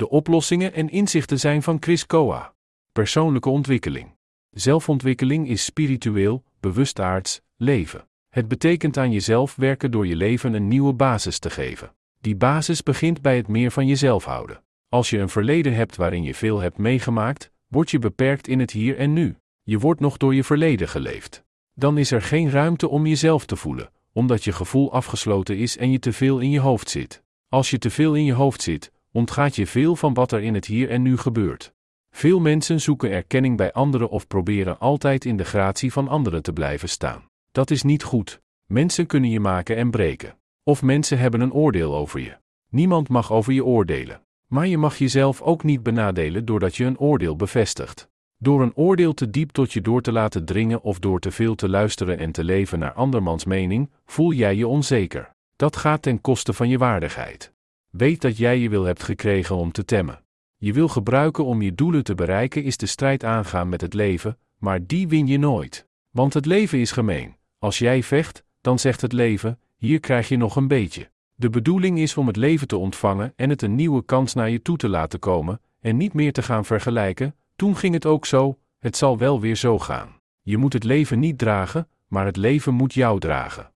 De oplossingen en inzichten zijn van Chris Koa. Persoonlijke ontwikkeling. Zelfontwikkeling is spiritueel, bewustaards leven. Het betekent aan jezelf werken door je leven een nieuwe basis te geven. Die basis begint bij het meer van jezelf houden. Als je een verleden hebt waarin je veel hebt meegemaakt, word je beperkt in het hier en nu. Je wordt nog door je verleden geleefd. Dan is er geen ruimte om jezelf te voelen, omdat je gevoel afgesloten is en je te veel in je hoofd zit. Als je te veel in je hoofd zit, ontgaat je veel van wat er in het hier en nu gebeurt. Veel mensen zoeken erkenning bij anderen of proberen altijd in de gratie van anderen te blijven staan. Dat is niet goed. Mensen kunnen je maken en breken. Of mensen hebben een oordeel over je. Niemand mag over je oordelen. Maar je mag jezelf ook niet benadelen doordat je een oordeel bevestigt. Door een oordeel te diep tot je door te laten dringen of door te veel te luisteren en te leven naar andermans mening, voel jij je onzeker. Dat gaat ten koste van je waardigheid. Weet dat jij je wil hebt gekregen om te temmen. Je wil gebruiken om je doelen te bereiken is de strijd aangaan met het leven, maar die win je nooit. Want het leven is gemeen. Als jij vecht, dan zegt het leven, hier krijg je nog een beetje. De bedoeling is om het leven te ontvangen en het een nieuwe kans naar je toe te laten komen, en niet meer te gaan vergelijken, toen ging het ook zo, het zal wel weer zo gaan. Je moet het leven niet dragen, maar het leven moet jou dragen.